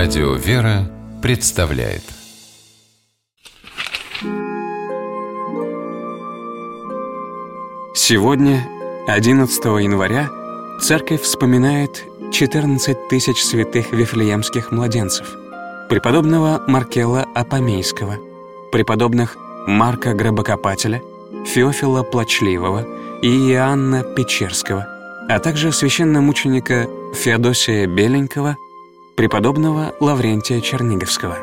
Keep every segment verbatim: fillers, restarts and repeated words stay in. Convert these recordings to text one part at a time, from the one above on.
Радио «Вера» представляет. Сегодня, одиннадцатого января, Церковь вспоминает четырнадцать тысяч святых вифлеемских младенцев: преподобного Маркела Апамейского, преподобных Марка Гробокопателя, Феофила Плачливого и Иоанна Печерского, а также священномученика Феодосия Беленького, преподобного Лаврентия Черниговского.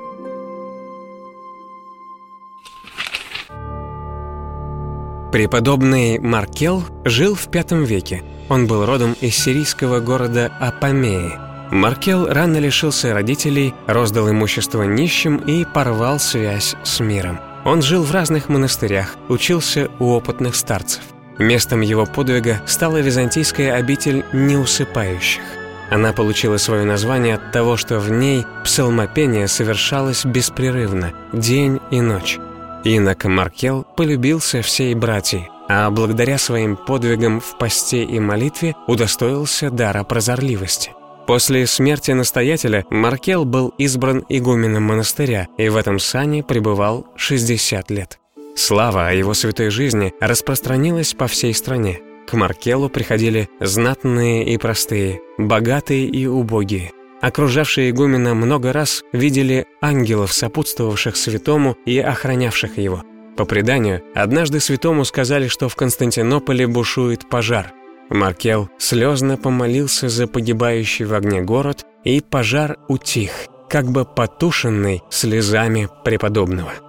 Преподобный Маркел жил в пятом веке. Он был родом из сирийского города Апамеи. Маркел рано лишился родителей, роздал имущество нищим и порвал связь с миром. Он жил в разных монастырях, учился у опытных старцев. Местом его подвига стала византийская обитель неусыпающих. Она получила свое название от того, что в ней псалмопение совершалось беспрерывно, день и ночь. Инок Маркел полюбился всей братьей, а благодаря своим подвигам в посте и молитве удостоился дара прозорливости. После смерти настоятеля Маркел был избран игуменом монастыря и в этом сане пребывал шестьдесят лет. Слава о его святой жизни распространилась по всей стране. К Маркелу приходили знатные и простые, богатые и убогие. Окружавшие игумена много раз видели ангелов, сопутствовавших святому и охранявших его. По преданию, однажды святому сказали, что в Константинополе бушует пожар. Маркел слезно помолился за погибающий в огне город, и пожар утих, как бы потушенный слезами преподобного.